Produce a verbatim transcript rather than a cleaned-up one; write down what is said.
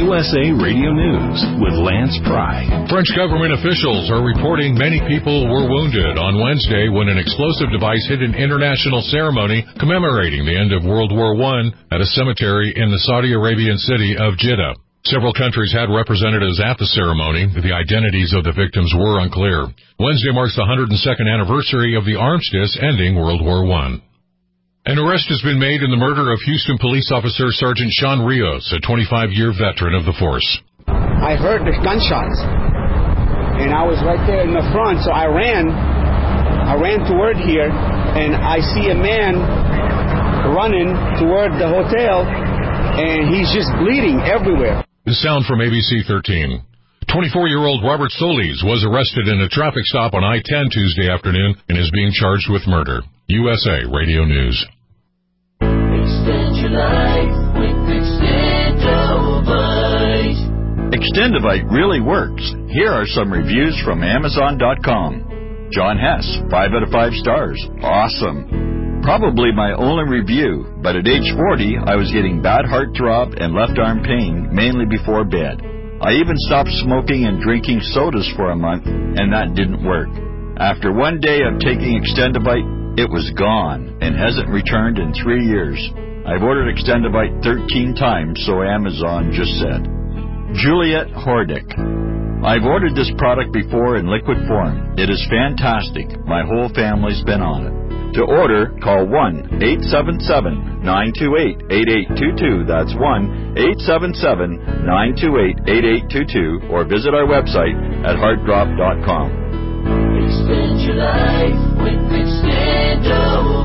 U S A Radio News with Lance Pry. French government officials are reporting many people were wounded on Wednesday when an explosive device hit an international ceremony commemorating the end of World War One at a cemetery in the Saudi Arabian city of Jeddah. Several countries had representatives at the ceremony. The identities of the victims were unclear. Wednesday marks the one hundred second anniversary of the armistice ending World War One. An arrest has been made in the murder of Houston police officer Sergeant Sean Rios, a twenty-five-year veteran of the force. I heard the gunshots, and I was right there in the front, so I ran. I ran toward here, and I see a man running toward the hotel, and he's just bleeding everywhere. The sound from A B C thirteen. twenty-four-year-old Robert Solis was arrested in a traffic stop on I ten Tuesday afternoon and is being charged with murder. U S A Radio News. Extend your life with Extendovite. Extendovite really works. Here are some reviews from Amazon dot com. John Hess, five out of five stars. Awesome. Probably my only review, but at age forty, I was getting bad heart throb and left arm pain, mainly before bed. I even stopped smoking and drinking sodas for a month, and that didn't work. After one day of taking Extendovite, it was gone and hasn't returned in three years. I've ordered Extendovite thirteen times, so Amazon just said. Juliet Hordick. I've ordered this product before in liquid form. It is fantastic. My whole family's been on it. To order, call one eight seven seven, nine two eight, eight eight two two. That's one eight seven seven, nine two eight, eight eight two two, or visit our website at heart drop dot com. Extend your life with Extendovite.